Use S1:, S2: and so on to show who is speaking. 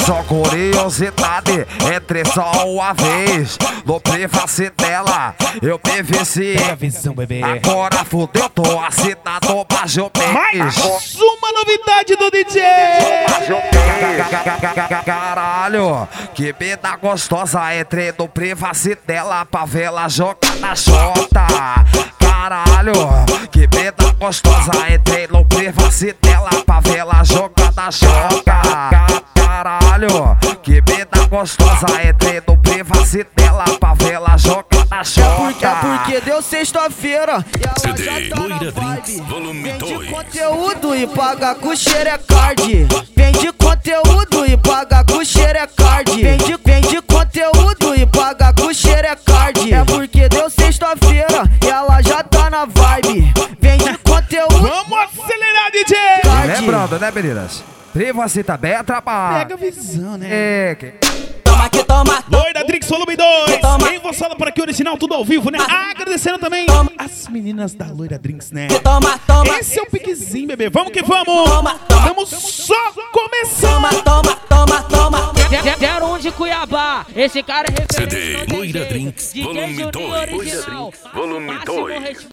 S1: só curiosidade, entre só uma vez. No privacy dela, eu PVC.
S2: Pega a visão, bebê.
S1: Agora fudeu, tô assinado Bajo
S2: Mais
S1: Pés.
S2: uma novidade do DJ.
S1: Caralho, que mina gostosa, entrei no privacy dela pra vê-la jogar na xota. Caralho, que mina gostosa, entrei no privacy dela pra vê-la jogar na xota. Caralho, que mina gostosa, entrei no privacy dela pra vê-la jogar na xota.
S3: É porque deu sexta-feira e ela
S4: CD
S3: já tá na
S4: Loira
S3: vibe.
S4: Drinks, volume
S3: Vende
S4: 2.
S3: conteúdo e paga com xerecard. Vende conteúdo e paga com xerecard. Vende conteúdo e paga com xerecard. É porque deu sexta-feira e ela já tá na vibe. Vende conteúdo.
S2: Vamos acelerar, DJ.
S1: Lembrando, né, meninas? Privacy também é trabalho.
S2: Pega a visão, né?
S1: É, que...
S3: Toma que toma.
S2: Loira Drinks Volume 2.
S3: Toma.
S2: Quem vossala por aqui, original, tudo ao vivo, né? Agradecendo também as meninas da Loira Drinks, né?
S3: Toma, toma.
S2: Esse é o piquezinho, bebê. Vamos que vamos.
S3: Toma, toma.
S2: Estamos só começando.
S3: Toma, toma, toma.
S5: 01 de Cuiabá, esse cara é referência.
S4: CD Loira Drinks, volume 2.
S5: Original.
S4: Volume
S5: Máximo
S4: 2.
S5: respeito.